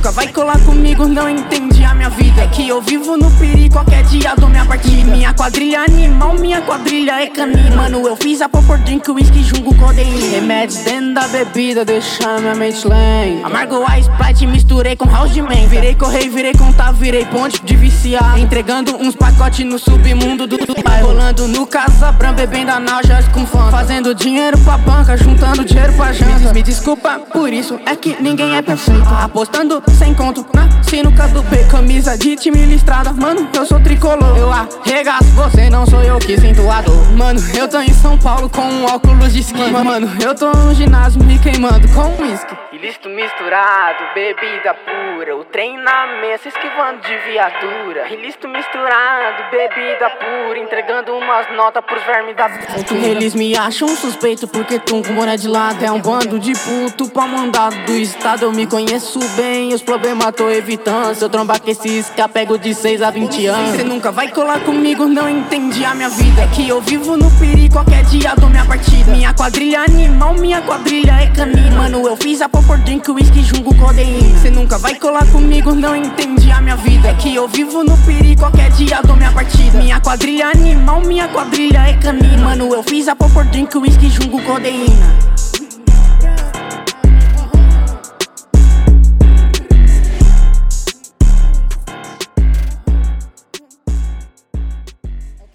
nunca vai colar comigo, não entende a minha vida. É que eu vivo no perigo, qualquer dia dou minha partida. Minha quadrilha animal, minha quadrilha é canina. Mano, eu fiz a por drink, whisky, jungo, codeína. Remédios dentro da bebida, deixando minha mente lenta. Amargo a Sprite, misturei com house de menta. Virei correio, virei contato, virei ponte de viciar. Entregando uns pacotes no submundo do bairro. Rolando no Casabran, bebendo analgésicos com fã. Fazendo dinheiro pra banca, juntando dinheiro pra janta. Me desculpa por isso, é que ninguém é perfeito. Apostando sem conto na sinuca do B. Camisa de time listrada, mano, eu sou tricolor. Eu arregaço, você não sou eu que sinto a dor. Mano, eu tô em São Paulo com um óculos de esqui. Mano, eu tô no ginásio me queimando com whisky. Ilícito misturado, bebida pura. O treinamento se esquivando de viatura. Ilícito misturado, bebida pura. Entregando umas notas pros vermes da puta. Eles me acham suspeito porque tu mora de lado. É um bando de puto pra mandado do estado. Eu me conheço bem, os problemas tô evitando. Se eu trombar com esse isca, pego de 6 a 20 anos. Cê nunca vai colar comigo, não entende a minha vida. É que eu vivo no perigo, qualquer dia dou minha partida. Minha quadrilha animal, minha quadrilha é canina. Mano, eu fiz a por drink, whisky, jungo, codeína. Cê nunca vai colar comigo, não entende a minha vida. É que eu vivo no perigo, qualquer dia dou minha partida. Minha quadrilha animal, minha quadrilha é canina. Mano, eu fiz a por drink, whisky, jungo, codeína.